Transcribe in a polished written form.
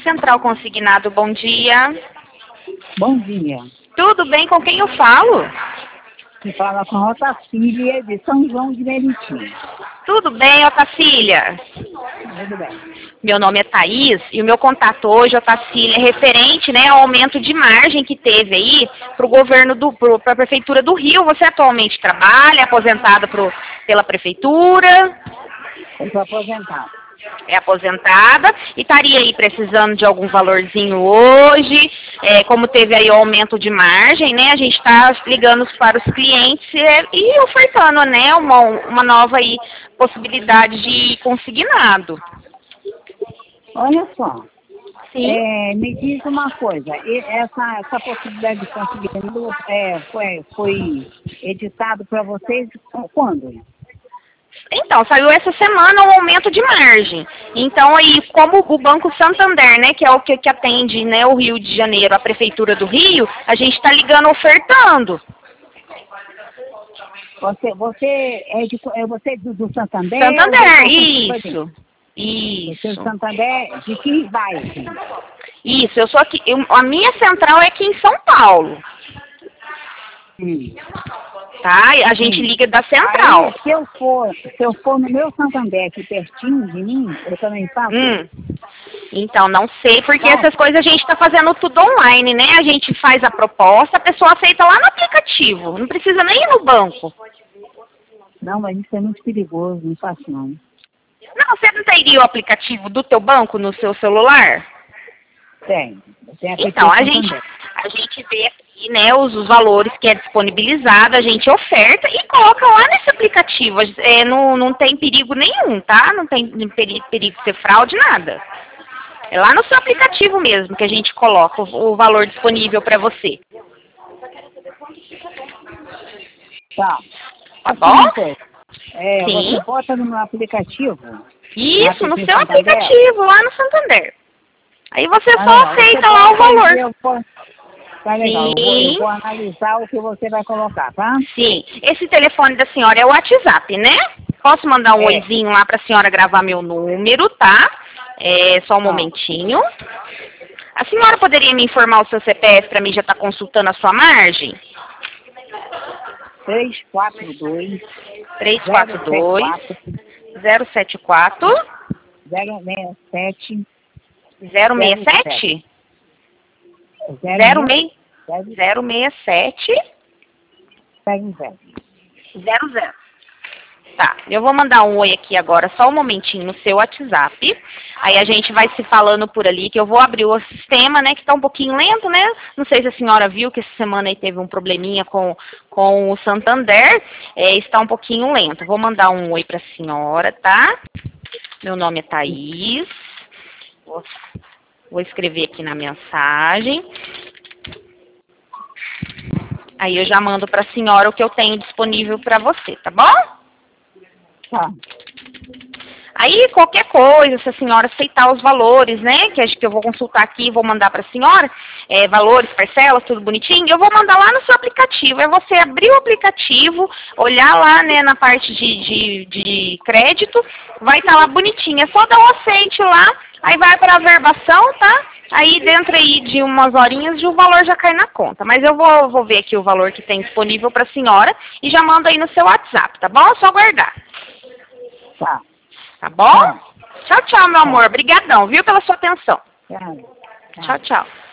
Central Consignado, bom dia. Bom dia. Tudo bem? Com quem eu falo? Que fala com a Otacília de São João de Meriti. Tudo bem, Otacília? Tudo bem. Meu nome é Thaís e o meu contato hoje, Otacília, é referente, né, ao aumento de margem que teve aí para o governo, para a Prefeitura do Rio. Você atualmente trabalha, é aposentada pela Prefeitura? Eu sou aposentado. É aposentada e estaria aí precisando de algum valorzinho hoje, como teve aí o aumento de margem, né, a gente está ligando para os clientes e ofertando, né, uma nova aí possibilidade de consignado. Olha só. Sim. Me diz uma coisa. Essa possibilidade de consignado foi editado para vocês quando? Então, saiu essa semana um aumento de margem. Então, aí, como o Banco Santander, né, que é o que atende, né, o Rio de Janeiro, a Prefeitura do Rio, a gente está ligando ofertando. Você é do Santander? Santander, isso. Você é do Santander de que bairro? Isso, eu sou aqui. A minha central é aqui em São Paulo. Tá? A gente liga da central. Aí, se eu for no meu Santander aqui pertinho de mim, eu também faço? Então, não sei, porque essas coisas a gente está fazendo tudo online, né? A gente faz a proposta, a pessoa aceita lá no aplicativo. Não precisa nem ir no banco. Não, mas isso é muito perigoso, não faço não. Não, você não teria o aplicativo do teu banco no seu celular? Tem. Então, a gente vê aqui, né, os valores que é disponibilizado, a gente oferta e coloca lá nesse aplicativo. Não tem perigo nenhum, tá? Não tem perigo de ser fraude, nada. É lá no seu aplicativo mesmo que a gente coloca o valor disponível para você. Tá. Tá bom? Sim. Você bota no meu aplicativo? Isso, no seu aplicativo, lá no Santander. Aí você só aceita lá o valor. Tá legal, eu vou analisar o que você vai colocar, tá? Sim. Esse telefone da senhora é o WhatsApp, né? Posso mandar um oizinho lá para a senhora gravar meu número, tá? Só um momentinho. A senhora poderia me informar o seu CPF para mim já estar consultando a sua margem? 342 074 067 067 00. Tá, eu vou mandar um oi aqui agora, só um momentinho no seu WhatsApp. Aí a gente vai se falando por ali, que eu vou abrir o sistema, né, que tá um pouquinho lento, né? Não sei se a senhora viu que essa semana aí teve um probleminha com o Santander. Está um pouquinho lento. Vou mandar um oi pra senhora, tá? Meu nome é Thaís. Vou escrever aqui na mensagem. Aí eu já mando pra senhora o que eu tenho disponível pra você, tá bom? Tá. Aí, qualquer coisa, se a senhora aceitar os valores, né, que acho que eu vou consultar aqui e vou mandar para a senhora, valores, parcelas, tudo bonitinho, eu vou mandar lá no seu aplicativo. É você abrir o aplicativo, olhar lá, né, na parte de crédito, vai estar lá bonitinho. É só dar um aceite lá, aí vai para a verbação, tá? Aí, dentro aí de umas horinhas, o valor já cai na conta. Mas eu vou ver aqui o valor que tem disponível para a senhora e já mando aí no seu WhatsApp, tá bom? É só aguardar. Tá. Tá bom? Tchau, tchau, meu amor. Obrigadão, viu, pela sua atenção. Tchau. Tchau, tchau.